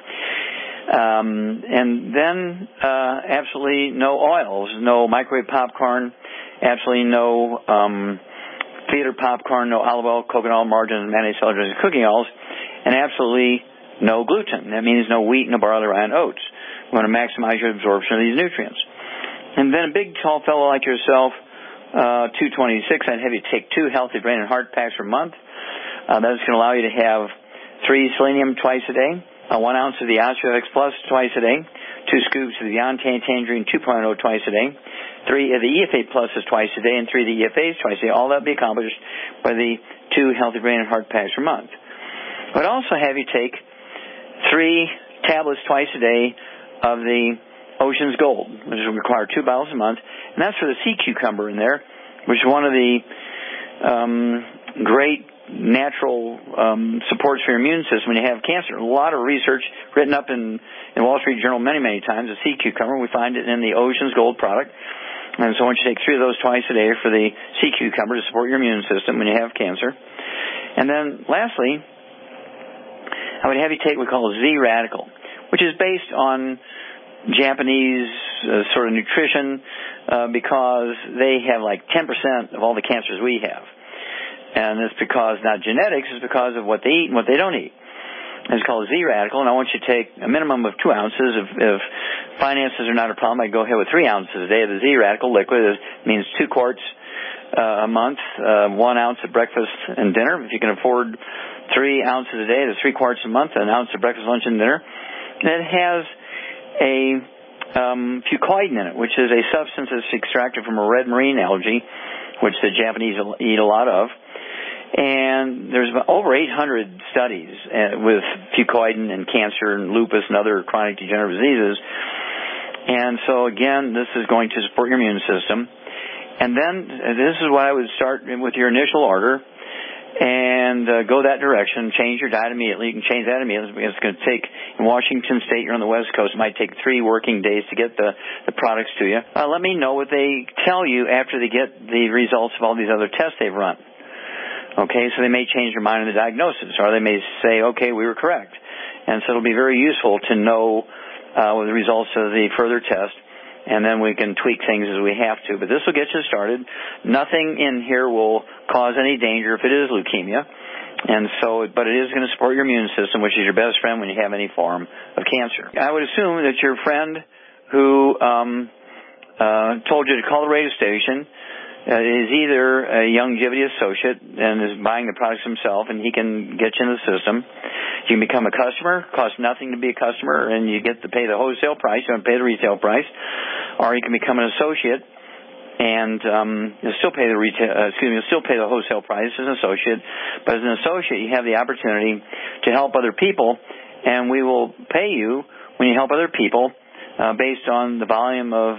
And then absolutely no oils, no microwave popcorn, absolutely no theater popcorn, no olive oil, coconut oil, margarine, mayonnaise, celery, cooking oils. and absolutely no gluten. That means no wheat, no barley, rye, and oats. We want to maximize your absorption of these nutrients. And then a big, tall fellow like yourself, 226, I'd have you take 2 healthy brain and heart packs per month. That's going to allow you to have 3 selenium twice a day, 1 ounce of the OsteoX Plus twice a day, 2 scoops of the Beyond Tangerine 2.0 twice a day, 3 of the EFA Pluses twice a day, and 3 of the EFAs twice a day. All that will be accomplished by the 2 healthy brain and heart packs per month. I'd also have you take 3 tablets twice a day of the Ocean's Gold, which will require 2 bottles a month, and that's for the sea cucumber in there, which is one of the great natural supports for your immune system when you have cancer. A lot of research written up in Wall Street Journal many, many times. The sea cucumber, we find it in the Ocean's Gold product, and so I want you to take 3 of those twice a day for the sea cucumber to support your immune system when you have cancer. And then lastly, I would have you take what we call Z-Radical, which is based on Japanese sort of nutrition because they have like 10% of all the cancers we have. And it's because, not genetics, it's because of what they eat and what they don't eat. And it's called Z-Radical, and I want you to take a minimum of 2 ounces. If finances are not a problem, I'd go ahead with 3 ounces a day of the Z-Radical liquid. It means 2 quarts a month, 1 ounce at breakfast and dinner. If you can afford 3 ounces a day, that's 3 quarts a month, an ounce at breakfast, lunch, and dinner. And it has a fucoidan in it, which is a substance that's extracted from a red marine algae, which the Japanese eat a lot of. And there's over 800 studies with fucoidan and cancer and lupus and other chronic degenerative diseases. And so, again, this is going to support your immune system. And then this is what I would start with your initial order and go that direction. Change your diet immediately. You can change that immediately. It's going to take, in Washington State, you're on the West Coast, it might take 3 working days to get the products to you. Let me know what they tell you after they get the results of all these other tests they've run. Okay, so they may change their mind on the diagnosis, or they may say, okay, we were correct. And so it'll be very useful to know the results of the further test, and then we can tweak things as we have to. But this will get you started. Nothing in here will cause any danger if it is leukemia. And so, but it is going to support your immune system, which is your best friend when you have any form of cancer. I would assume that your friend who told you to call the radio station is either a Youngevity associate and is buying the products himself, and he can get you in the system. You can become a customer. It costs nothing to be a customer, and you get to pay the wholesale price. You don't pay the retail price. Or you can become an associate, and you'll still pay the you'll still pay the wholesale price as an associate. But as an associate, you have the opportunity to help other people, and we will pay you when you help other people based on the volume of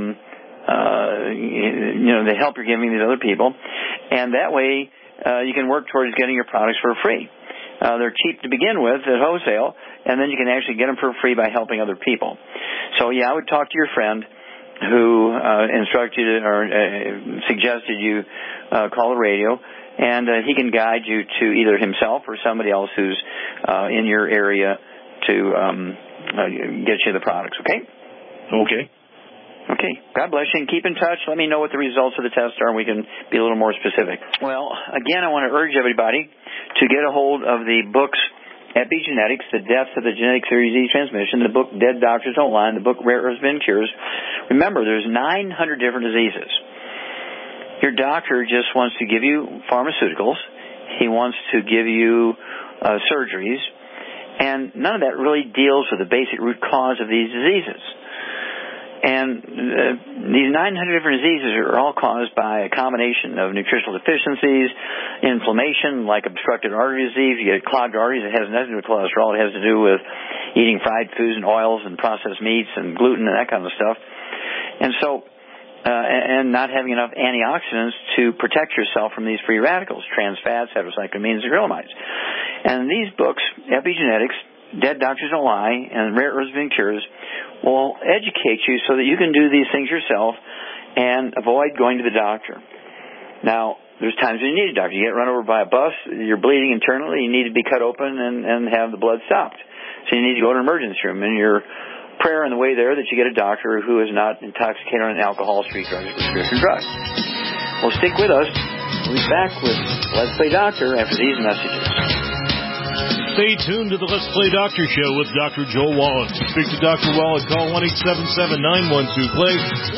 the help you're giving these other people, and that way you can work towards getting your products for free. They're cheap to begin with at wholesale, and then you can actually get them for free by helping other people. So yeah, I would talk to your friend who instructed you or suggested you call the radio, and he can guide you to either himself or somebody else who's in your area to get you the products. Okay? Okay. Okay. God bless you, and keep in touch. Let me know what the results of the test are, and we can be a little more specific. Well, again, I want to urge everybody to get a hold of the books Epigenetics, The Death of the Genetic Theory Disease Transmission, the book Dead Doctors Don't Lie, and the book Rare Earths Been Cures. Remember, there's 900 different diseases. Your doctor just wants to give you pharmaceuticals. He wants to give you surgeries, and none of that really deals with the basic root cause of these diseases. And these 900 different diseases are all caused by a combination of nutritional deficiencies, inflammation, like obstructed artery disease. You get clogged arteries. It has nothing to do with cholesterol. It has to do with eating fried foods and oils and processed meats and gluten and that kind of stuff. And so, and not having enough antioxidants to protect yourself from these free radicals, trans fats, heterocyclamines, and acrylamides. And these books, Epigenetics, Dead Doctors Don't Lie, and Rare Earths Been Cures, will educate you so that you can do these things yourself and avoid going to the doctor. Now, there's times when you need a doctor. You get run over by a bus, you're bleeding internally, you need to be cut open and have the blood stopped. So you need to go to an emergency room. And your prayer on the way there that you get a doctor who is not intoxicated on alcohol, street drugs, or prescription drugs. Well, stick with us. We'll be back with Let's Play Doctor after these messages. Stay tuned to the Let's Play Doctor Show with Dr. Joel Wallach. To speak to Dr. Wallach, call 1-877-912-PLAY,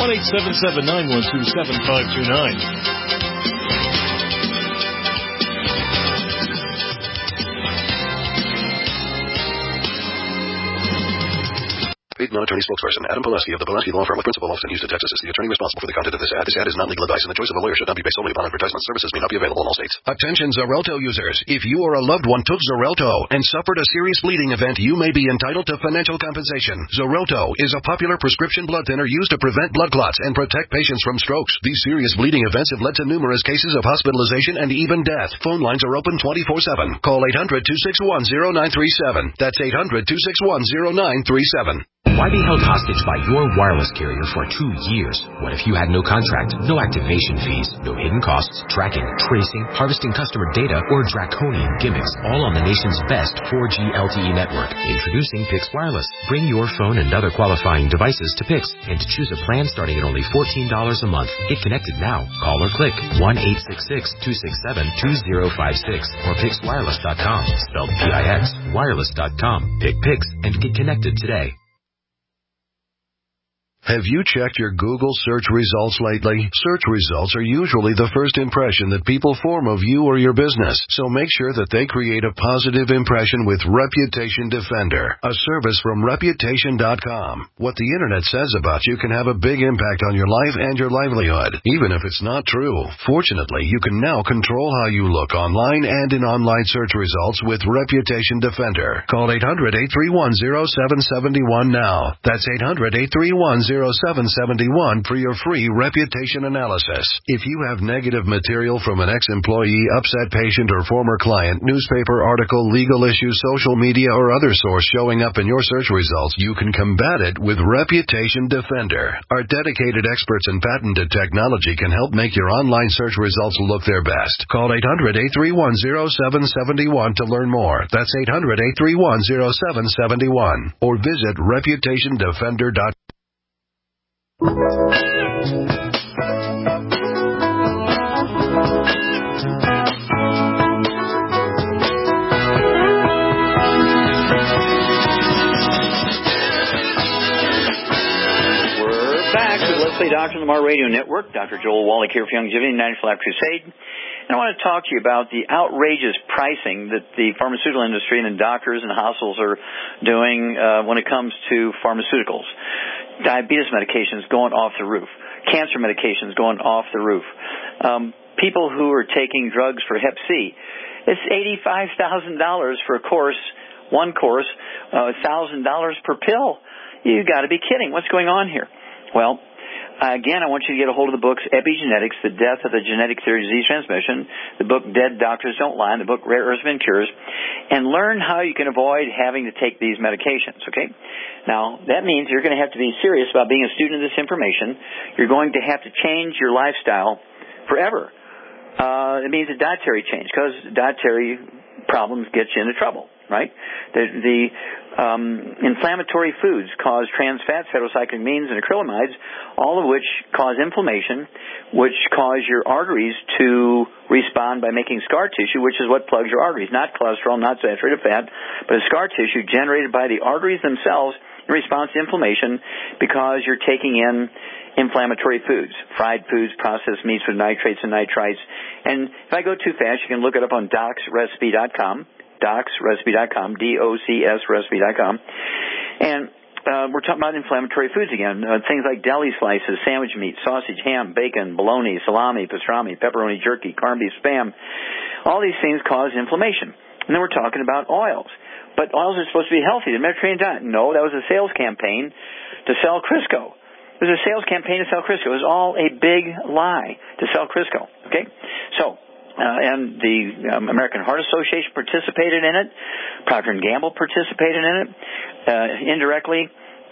1-877-912-7529. Paid non-attorney spokesperson Adam Pulaski of the Pulaski Law Firm with principal office in Houston, Texas is the attorney responsible for the content of this ad. This ad is not legal advice, and the choice of a lawyer should not be based solely upon advertisement. Services may not be available in all states. Attention Xarelto users. If you or a loved one took Xarelto and suffered a serious bleeding event, you may be entitled to financial compensation. Xarelto is a popular prescription blood thinner used to prevent blood clots and protect patients from strokes. These serious bleeding events have led to numerous cases of hospitalization and even death. Phone lines are open 24/7. Call 800-261-0937. That's 800-261-0937. Why be held hostage by your wireless carrier for 2 years? What if you had no contract, no activation fees, no hidden costs, tracking, tracing, harvesting customer data, or draconian gimmicks, all on the nation's best 4G LTE network? Introducing Pix Wireless. Bring your phone and other qualifying devices to Pix and choose a plan starting at only $14 a month. Get connected now. Call or click 1-866-267-2056 or PixWireless.com. Spelled P-I-X, wireless.com. Pick Pix and get connected today. Have you checked your Google search results lately? Search results are usually the first impression that people form of you or your business, so make sure that they create a positive impression with Reputation Defender, a service from Reputation.com. What the internet says about you can have a big impact on your life and your livelihood, even if it's not true. Fortunately, you can now control how you look online and in online search results with Reputation Defender. Call 800-831-0771 now. That's 800-831-0771 for your free reputation analysis. If you have negative material from an ex-employee, upset patient, or former client, newspaper article, legal issue, social media, or other source showing up in your search results, you can combat it with Reputation Defender. Our dedicated experts in patented technology can help make your online search results look their best. Call 800-831-0771 to learn more. That's 800-831-0771. Or visit ReputationDefender.com. We're back to Let's Play Doctor on the Mar Radio Network. Dr. Joel Wallach here for Youngevity, National Life Crusade. And I want to talk to you about the outrageous pricing that the pharmaceutical industry and the doctors and hospitals are doing when it comes to pharmaceuticals. Diabetes medications going off the roof. Cancer medications going off the roof. People who are taking drugs for Hep C. It's $85,000 for a course, one course, $1,000 per pill. You got to be kidding. What's going on here? Well, again, I want you to get a hold of the books Epigenetics, The Death of the Genetic Theory of Disease Transmission, the book Dead Doctors Don't Lie, and the book Rare Earths and Cures, and learn how you can avoid having to take these medications, okay? Now, that means you're going to have to be serious about being a student of this information. You're going to have to change your lifestyle forever. It means a dietary change, because dietary problems get you into trouble, right? The inflammatory foods cause trans fats, heterocyclamines, and acrylamides, all of which cause inflammation, which cause your arteries to respond by making scar tissue, which is what plugs your arteries. Not cholesterol, not saturated fat, but a scar tissue generated by the arteries themselves in response to inflammation because you're taking in inflammatory foods, fried foods, processed meats with nitrates and nitrites. And if I go too fast, you can look it up on docsrecipe.com, docsrecipe.com, D-O-C-S recipe.com. And we're talking about inflammatory foods again, things like deli slices, sandwich meat, sausage, ham, bacon, bologna, salami, pastrami, pepperoni, jerky, corned beef, Spam. All these things cause inflammation. And then we're talking about oils. But oils are supposed to be healthy. The Mediterranean diet. No, that was a sales campaign to sell Crisco. It was a sales campaign to sell Crisco. It was all a big lie to sell Crisco. Okay? So, and the American Heart Association participated in it. Procter & Gamble participated in it. Indirectly,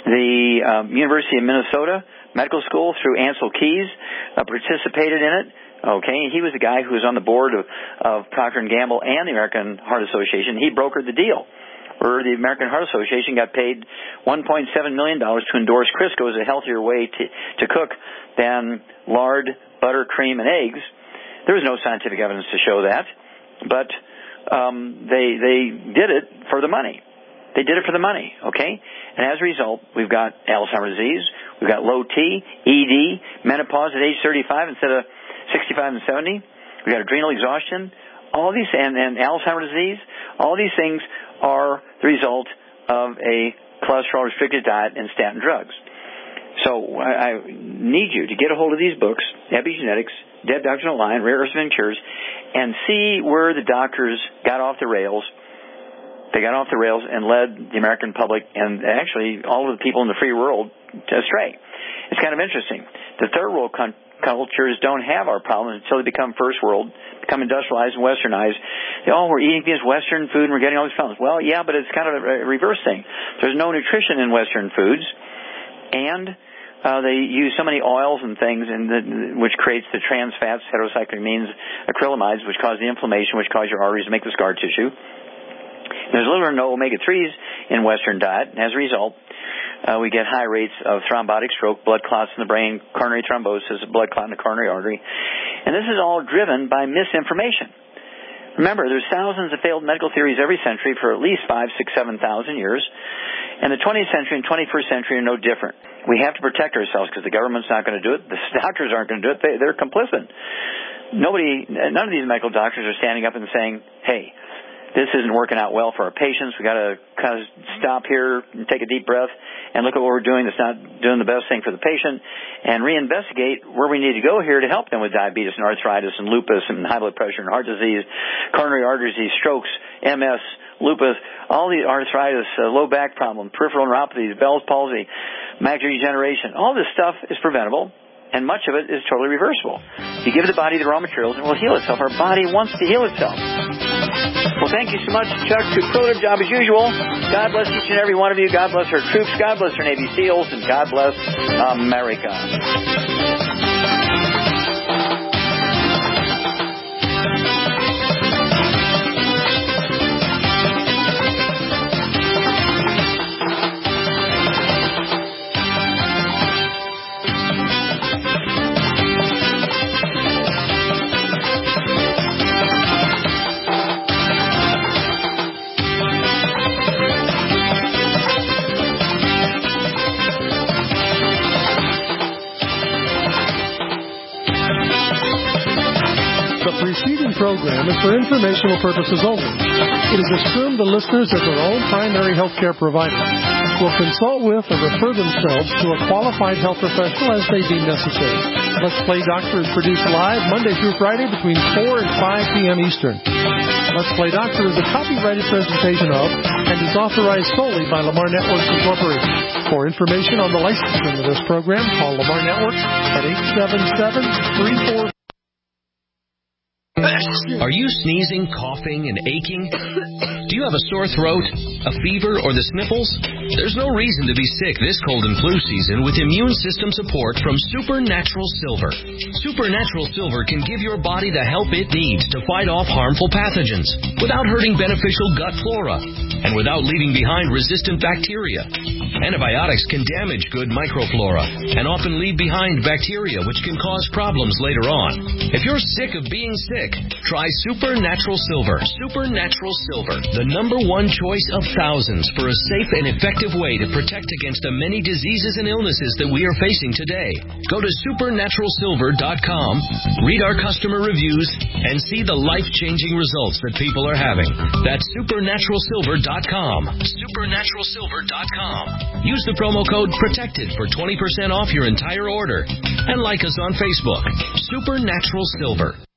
the University of Minnesota Medical School through Ansel Keys participated in it. Okay, he was the guy who was on the board of Procter & Gamble and the American Heart Association. He brokered the deal, where the American Heart Association got paid $1.7 million to endorse Crisco as a healthier way to cook than lard, butter, cream, and eggs. There was no scientific evidence to show that, but they did it for the money. They did it for the money, okay? And as a result, we've got Alzheimer's disease, we've got low T, ED, menopause at age 35 instead of 65 and 70. We've got adrenal exhaustion. All these, and Alzheimer's disease, all these things are the result of a cholesterol-restricted diet and statin drugs. So I need you to get a hold of these books, Epigenetics, Dead Doctors Don't Lie, Rare Earths and Cures, and see where the doctors got off the rails. They got off the rails and led the American public and actually all of the people in the free world astray. It's kind of interesting. The third world cultures don't have our problems until they become first world, become industrialized and westernized. We're eating this Western food and we're getting all these problems. Well, yeah, but it's kind of a reverse thing. There's no nutrition in Western foods, and they use so many oils and things, which creates the trans fats, heterocyclic amines, acrylamides, which cause the inflammation, which cause your arteries to make the scar tissue. There's little or no omega-3s in Western diet, and as a result, we get high rates of thrombotic stroke, blood clots in the brain, coronary thrombosis, blood clot in the coronary artery. And this is all driven by misinformation. Remember, there's thousands of failed medical theories every century for at least 5, 6, 7,000 years. And the 20th century and 21st century are no different. We have to protect ourselves because the government's not going to do it. The doctors aren't going to do it. They're complicit. None of these medical doctors are standing up and saying, hey, this isn't working out well for our patients. We got to kind of stop here and take a deep breath and look at what we're doing that's not doing the best thing for the patient and reinvestigate where we need to go here to help them with diabetes and arthritis and lupus and high blood pressure and heart disease, coronary artery disease, strokes, MS, lupus, all the arthritis, low back problem, peripheral neuropathies, Bell's palsy, macular degeneration. All this stuff is preventable, and much of it is totally reversible. You give the body the raw materials, and it will heal itself. Our body wants to heal itself. Well, thank you so much, Chuck. Superlative job as usual. God bless each and every one of you. God bless our troops. God bless our Navy SEALs. And God bless America. Program is for informational purposes only. It is assumed the listeners as their own primary health care provider will consult with or refer themselves to a qualified health professional as they deem necessary. Let's Play Doctor is produced live Monday through Friday between 4 and 5 p.m. Eastern. Let's Play Doctor is a copyrighted presentation of and is authorized solely by Lamar Networks Incorporated. For information on the licensing of this program, call Lamar Networks at 877-34... Are you sneezing, coughing, and aching? Do you have a sore throat, a fever, or the sniffles? There's no reason to be sick this cold and flu season with immune system support from Supernatural Silver. Supernatural Silver can give your body the help it needs to fight off harmful pathogens without hurting beneficial gut flora and without leaving behind resistant bacteria. Antibiotics can damage good microflora and often leave behind bacteria which can cause problems later on. If you're sick of being sick, try Supernatural Silver. Supernatural Silver, the #1 choice of thousands for a safe and effective way to protect against the many diseases and illnesses that we are facing today. Go to supernaturalsilver.com, read our customer reviews, and see the life-changing results that people are having. That's supernaturalsilver.com. Supernaturalsilver.com. Use the promo code PROTECTED for 20% off your entire order. And like us on Facebook. Supernatural Silver.